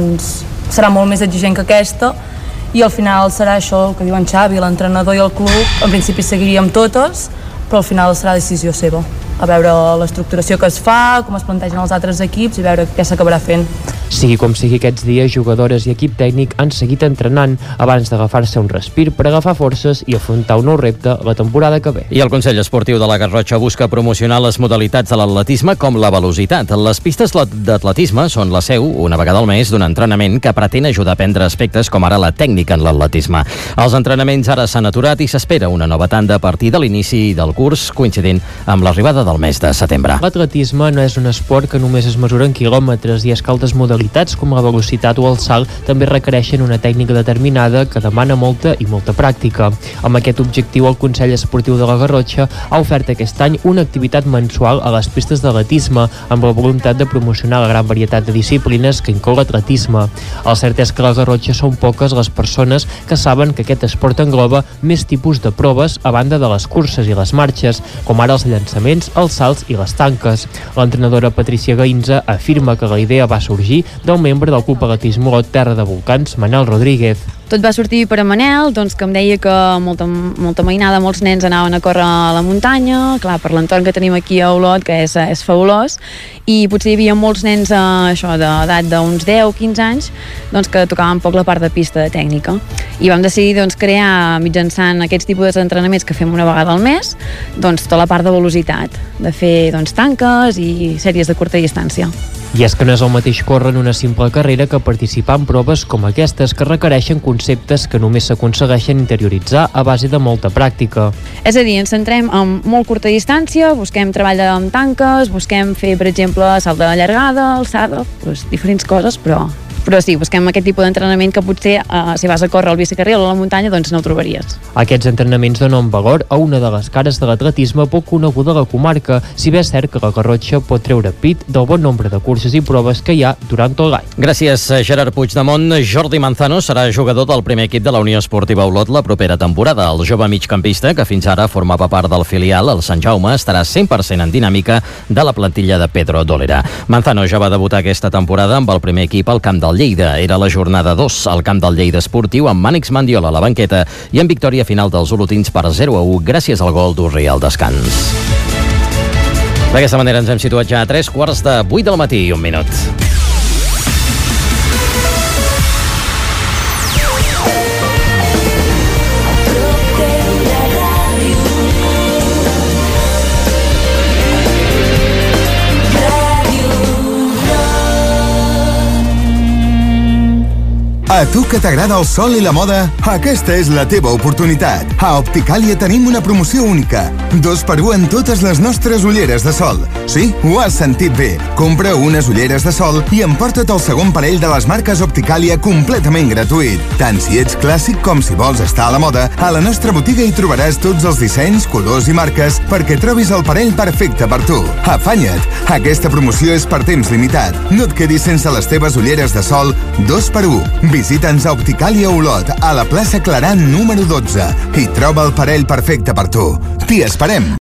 Speaker 17: serà molt més exigent que aquesta, i al final serà això, el que diu en Xavi, l'entrenador i el club, en principi seguiríem totes, però al final serà decisió seva. A veure l'estructuració que es fa, com es plantegen els altres equips i veure què s'acabarà fent.
Speaker 27: Sigui com sigui, aquests dies, jugadores i equip tècnic han seguit entrenant abans d'agafar-se un respir per agafar forces i afrontar un nou repte la temporada que ve.
Speaker 1: I el Consell Esportiu de la Garrotxa busca promocionar les modalitats de l'atletisme com la velocitat. Les pistes d'atletisme són la seu, una vegada al mes, d'un entrenament que pretén ajudar a aprendre aspectes com ara la tècnica en l'atletisme. Els entrenaments ara s'han aturat i s'espera una nova tanda a partir de l'inici del curs, coincidint amb l'arribada del mes de setembre.
Speaker 27: L'atletisme no és un esport que només es mesura en quilòmetres, i és que altres modalitats com la velocitat o el salt també requereixen una tècnica determinada que demana molta pràctica. Amb aquest objectiu, el Consell Esportiu de la Garrotxa ha ofert aquest any una activitat mensual a les pistes d'atletisme amb la voluntat de promocionar la gran varietat de disciplines que inclou l'atletisme. El cert és que a la Garrotxa són poques les persones que saben que aquest esport engloba més tipus de proves a banda de les curses i les marxes, com ara els llançaments, els salts i les tanques. L'entrenadora Patricia Gainza afirma que la idea va sorgir del membre del Club Atletisme Olot Terra de Volcans, Manel Rodríguez.
Speaker 21: Tot va sortir per a Manel, que em deia que molta mainada, molts nens anaven a córrer a la muntanya, clar, per l'entorn que tenim aquí a Olot, que és fabulós, i potser hi havia molts nens d'edat d'uns 10-15 anys que tocaven poc la part de pista de tècnica. I vam decidir crear, mitjançant aquests tipus d'entrenaments que fem una vegada al mes, tota la part de velocitat, de fer tanques i sèries de curta distància.
Speaker 27: I és que no és el mateix córrer en una simple carrera que participar en proves com aquestes, que requereixen conceptes que només s'aconsegueixen interioritzar a base de molta pràctica.
Speaker 21: És a dir, ens centrem en molt curta distància, busquem treball amb tanques, busquem fer, per exemple, salt de llargada, alçada, diferents coses, però sí, busquem aquest tipus d'entrenament que potser si vas a córrer al bicicarril o a la muntanya no el trobaries.
Speaker 27: Aquests entrenaments donen valor a una de les cares de l'atletisme poc coneguda a la comarca, si bé és cert que la Garrotxa pot treure pit del bon nombre de curses i proves que hi ha durant tot l'any.
Speaker 1: Gràcies, Gerard Puigdemont. Jordi Manzano serà jugador del primer equip de la Unió Esportiva Olot la propera temporada. El jove migcampista, que fins ara formava part del filial, el Sant Jaume, estarà 100% en dinàmica de la plantilla de Pedro Dolera. Manzano ja va debutar aquesta temporada amb el primer equip al camp del Lleida. Era la jornada 2 al camp del Lleida Esportiu amb Mànix Mandiola a la banqueta i en victòria final dels olotins per 0-1 gràcies al gol d'Urri al descans. D'aquesta manera ens hem situat ja a 7:45 del matí i 1 minut.
Speaker 11: A tu que t'agrada el sol i la moda, aquesta és la teva oportunitat. A Opticàlia tenim una promoció única. 2x1 en totes les nostres ulleres de sol. Sí, ho has sentit bé. Compra unes ulleres de sol i emporta't el segon parell de les marques Opticàlia completament gratuït. Tant si ets clàssic com si vols estar a la moda, a la nostra botiga hi trobaràs tots els dissenys, colors i marques perquè trobis el parell perfecte per tu. Afanya't! Aquesta promoció és per temps limitat. No et quedis sense les teves ulleres de sol 2x1. Visita'ns a Opticàlia Olot, a la plaça Claran número 12 i troba el parell perfecte per tu. T'hi esperem!